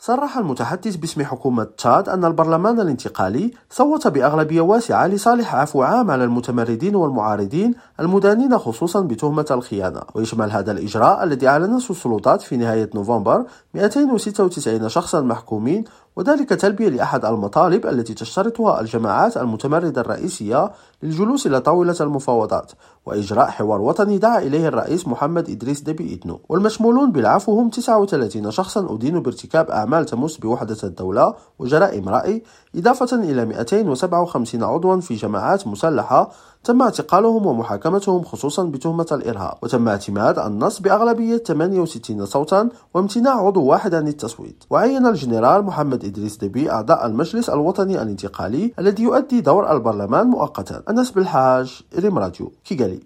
صرح المتحدث باسم حكومة تشاد أن البرلمان الانتقالي صوت بأغلبية واسعة لصالح عفو عام على المتمردين والمعارضين المدانين خصوصا بتهمة الخيانة. ويشمل هذا الإجراء الذي أعلنته السلطات في نهاية نوفمبر 296 شخصا محكومين، وذلك تلبية لأحد المطالب التي تشترطها الجماعات المتمردة الرئيسية للجلوس إلى طاولة المفاوضات وإجراء حوار وطني دعا إليه الرئيس محمد إدريس ديبي إتنو. والمشمولون بالعفو هم 39 شخصا أدينوا بارتكاب أعمال تمس بوحدة الدولة وجرائم رأي، إضافة إلى 257 عضوا في جماعات مسلحة تم اعتقالهم ومحاكمتهم خصوصا بتهمة الإرهاب. وتم اعتماد النص بأغلبية 68 صوتا وامتناع عضو واحد عن التصويت. وعين الجنرال محمد إدريس ديبي أعضاء المجلس الوطني الانتقالي الذي يؤدي دور البرلمان مؤقتا. أنس بالحاج، ريم راديو، كيغالي.